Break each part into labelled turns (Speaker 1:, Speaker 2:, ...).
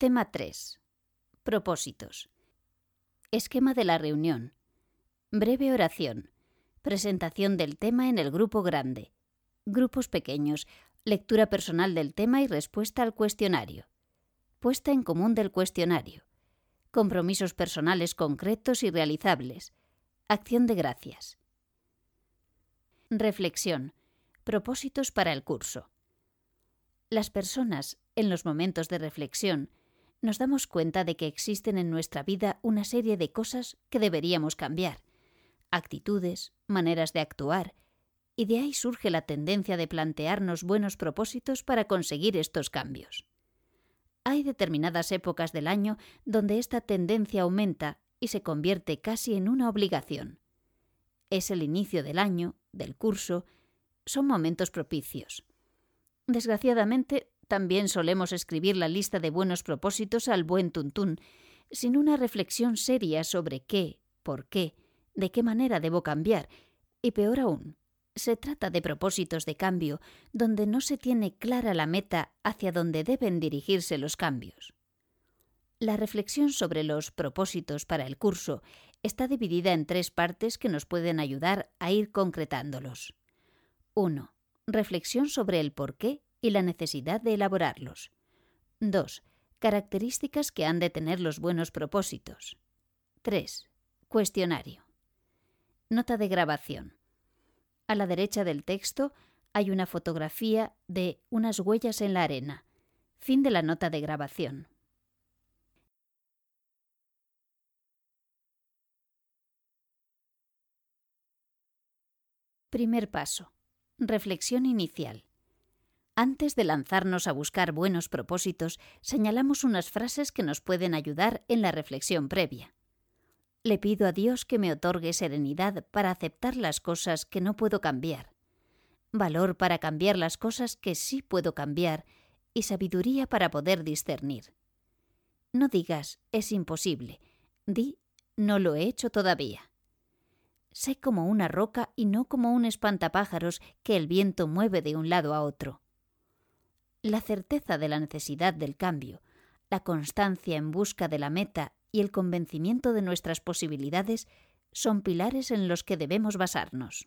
Speaker 1: Tema 3. Propósitos. Esquema de la reunión. Breve oración. Presentación del tema en el grupo grande. Grupos pequeños. Lectura personal del tema y respuesta al cuestionario. Puesta en común del cuestionario. Compromisos personales concretos y realizables. Acción de gracias. Reflexión. Propósitos para el curso. Las personas, en los momentos de reflexión, nos damos cuenta de que existen en nuestra vida una serie de cosas que deberíamos cambiar, actitudes, maneras de actuar, y de ahí surge la tendencia de plantearnos buenos propósitos para conseguir estos cambios. Hay determinadas épocas del año donde esta tendencia aumenta y se convierte casi en una obligación. Es el inicio del año, del curso, son momentos propicios. Desgraciadamente, también solemos escribir la lista de buenos propósitos al buen tuntún, sin una reflexión seria sobre qué, por qué, de qué manera debo cambiar, y peor aún, se trata de propósitos de cambio donde no se tiene clara la meta hacia donde deben dirigirse los cambios. La reflexión sobre los propósitos para el curso está dividida en 3 partes que nos pueden ayudar a ir concretándolos. 1. Reflexión sobre el porqué y la necesidad de elaborarlos. 2. Características que han de tener los buenos propósitos. 3. Cuestionario. Nota de grabación. A la derecha del texto hay una fotografía de unas huellas en la arena. Fin de la nota de grabación. Primer paso. Reflexión inicial. Antes de lanzarnos a buscar buenos propósitos, señalamos unas frases que nos pueden ayudar en la reflexión previa. Le pido a Dios que me otorgue serenidad para aceptar las cosas que no puedo cambiar, valor para cambiar las cosas que sí puedo cambiar y sabiduría para poder discernir. No digas, es imposible. Di, no lo he hecho todavía. Sé como una roca y no como un espantapájaros que el viento mueve de un lado a otro. La certeza de la necesidad del cambio, la constancia en busca de la meta y el convencimiento de nuestras posibilidades son pilares en los que debemos basarnos.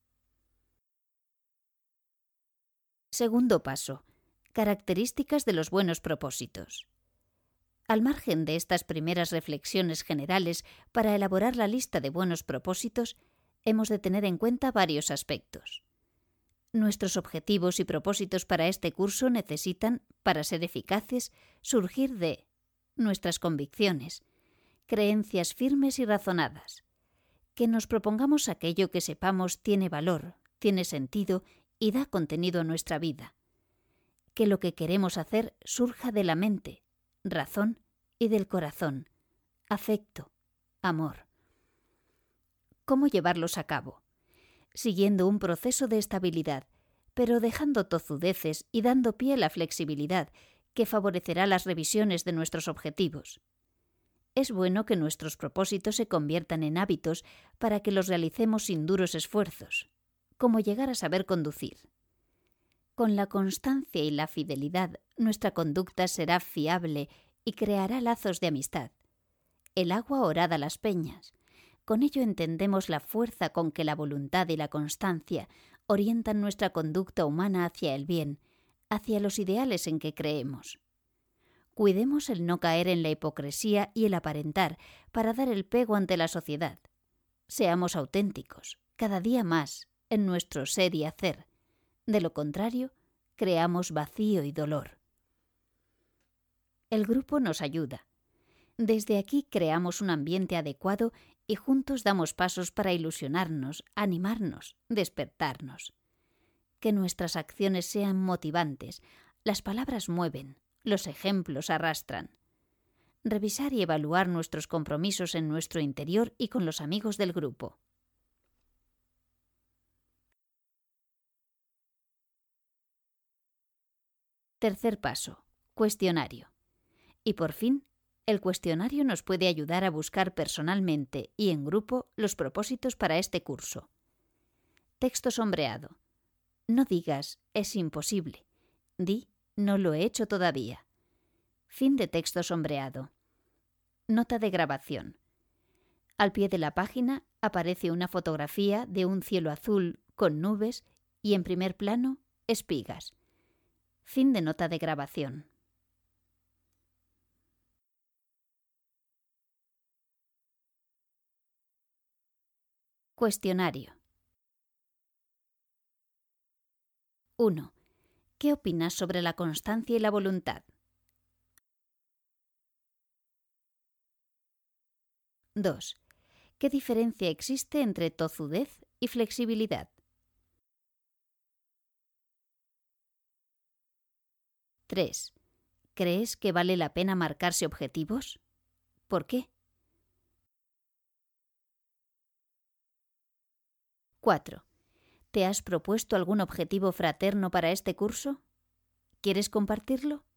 Speaker 1: Segundo paso. Características de los buenos propósitos. Al margen de estas primeras reflexiones generales para elaborar la lista de buenos propósitos, hemos de tener en cuenta varios aspectos. Nuestros objetivos y propósitos para este curso necesitan, para ser eficaces, surgir de nuestras convicciones, creencias firmes y razonadas. Que nos propongamos aquello que sepamos tiene valor, tiene sentido y da contenido a nuestra vida. Que lo que queremos hacer surja de la mente, razón y del corazón, afecto, amor. ¿Cómo llevarlos a cabo? Siguiendo un proceso de estabilidad, pero dejando tozudeces y dando pie a la flexibilidad que favorecerá las revisiones de nuestros objetivos. Es bueno que nuestros propósitos se conviertan en hábitos para que los realicemos sin duros esfuerzos, como llegar a saber conducir. Con la constancia y la fidelidad, nuestra conducta será fiable y creará lazos de amistad. El agua horada las peñas. Con ello entendemos la fuerza con que la voluntad y la constancia orientan nuestra conducta humana hacia el bien, hacia los ideales en que creemos. Cuidemos el no caer en la hipocresía y el aparentar para dar el pego ante la sociedad. Seamos auténticos, cada día más, en nuestro ser y hacer. De lo contrario, creamos vacío y dolor. El grupo nos ayuda. Desde aquí creamos un ambiente adecuado y juntos damos pasos para ilusionarnos, animarnos, despertarnos. Que nuestras acciones sean motivantes, las palabras mueven, los ejemplos arrastran. Revisar y evaluar nuestros compromisos en nuestro interior y con los amigos del grupo. Tercer paso. Cuestionario. Y por fin, el cuestionario nos puede ayudar a buscar personalmente y en grupo los propósitos para este curso. Texto sombreado. No digas, es imposible. Di, no lo he hecho todavía. Fin de texto sombreado. Nota de grabación. Al pie de la página aparece una fotografía de un cielo azul con nubes y en primer plano, espigas. Fin de nota de grabación. Cuestionario. 1. ¿Qué opinas sobre la constancia y la voluntad? 2. ¿Qué diferencia existe entre tozudez y flexibilidad? 3. ¿Crees que vale la pena marcarse objetivos? ¿Por qué? 4. ¿Te has propuesto algún objetivo fraterno para este curso? ¿Quieres compartirlo?